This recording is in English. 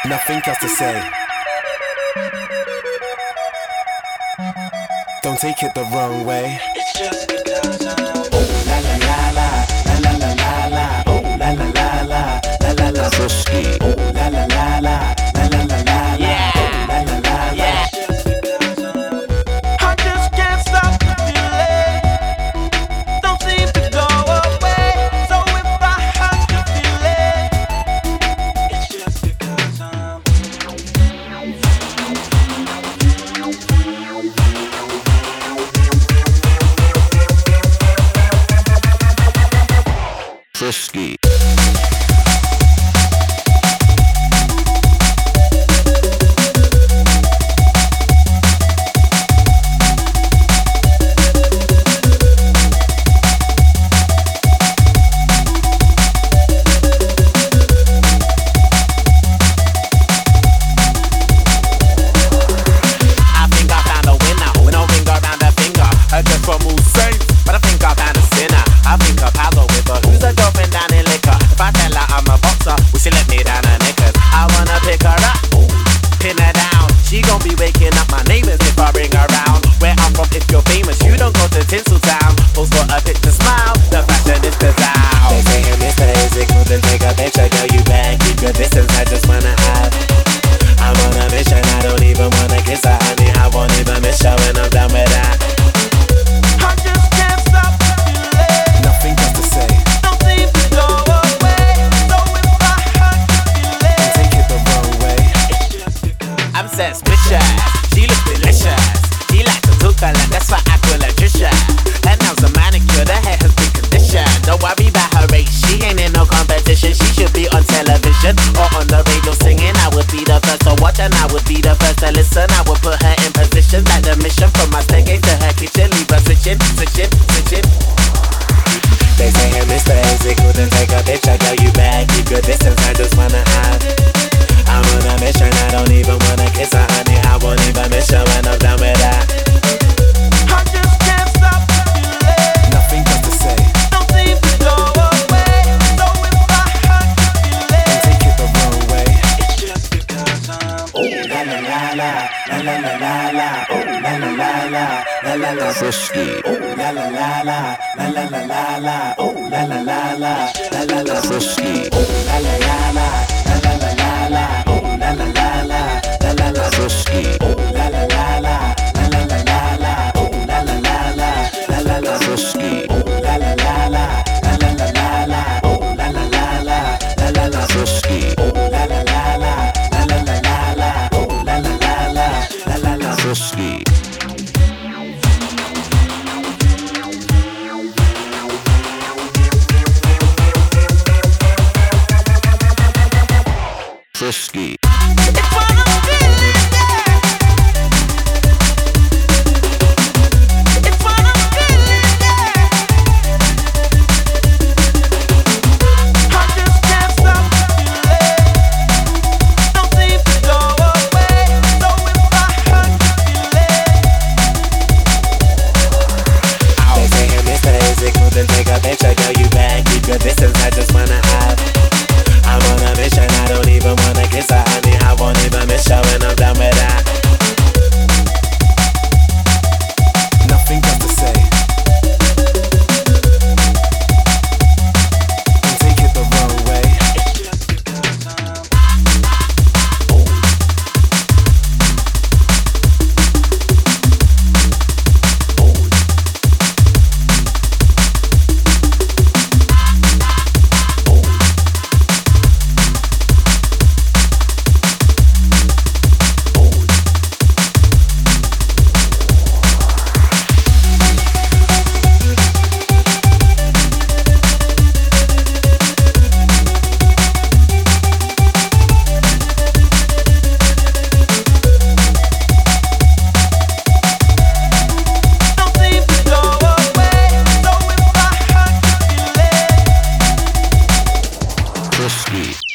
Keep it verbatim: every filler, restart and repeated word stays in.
Nothing else to say. Don't take it the wrong way. It's just because I'm oh la la la la la la la la la oh la la la la la la la Frisky. oh la la la la la la la la Yeah. oh la la la la. Yeah. It's just because I'm I just can't stop the feeling. Don't seem to go away. So if I have to feel it, it's just because I'm Frisky. I think I found a winner with no ring around her finger. Heard just from all saints, but I think I found a sinner. I think a Pablo with her, who's a girlfriend down in liquor. If I tell her I'm a boxer, will she let me down her knickers? I wanna pick her up, pin her down. She gon' be waking up my neighbors if I bring her round. Where I'm from, if you're famous, you don't go to Tinseltown. Post for a picture, smile, the fashionista out. They say I'm Mister Isaac, move and take a picture, girl, you back, keep your distance, I just wanna have. I'm on a mission, I don't even wanna kiss her, honey, I won't even miss her when I'm done with that. I just can't stop the feeling. Nothing else to say. Don't seem to go away. So if I have to feel Don't it, take it the wrong way. It's just because I'm suspicious, she looks delicious. She likes to cook a lot, that's why I call her Trisha. Her nails are manicured, her hair has been conditioned. Don't worry about her race, she ain't in no competition. She should be on television or on the radio singing. I would be the first to watch and I would be the first to listen. I would put her in position like the mission from my staircase to her kitchen. Leave her switching, switching, switching. they say I'm Mister Isaac, move and take a picture, girl, you back, keep your distance, I just wanna have. I'm on a mission, I don't even wanna kiss her, honey, I won't even miss her when I'm done with that. I just can't stop the feeling. Nothing else to say. Don't seem to go away. So if I have to feel Don't it, take it the wrong way. It's just because I'm oh la la la la la la la la la oh la la la la la la la Frisky. oh la la la la la la la la la oh la la la la la la la Frisky. oh la la la la la la la la la oh la la la la la la la Frisky. oh la la la la la la la la la oh la la la la la la la Frisky. oh la la la la la la la la la oh la la la la la la la Frisky. oh la la la la la la la la la oh la la la la la la la Frisky. Frisky. it's what I'm feeling, yeah. It's what I'm feeling, yeah. I just can't stop the feeling. Don't seem to go away. So if I have to feel it, they say I'm Mister Isaac, move and take a picture, girl, you back, keep your distance, I just wanna have. I'm on a mission, I don't even wanna kiss her, honey, I won't even miss her when I'm done with that. Nothing else to say. Don't take it the wrong way. It's just because I'm don't seem to go away. So if I have to feel it, Frisky.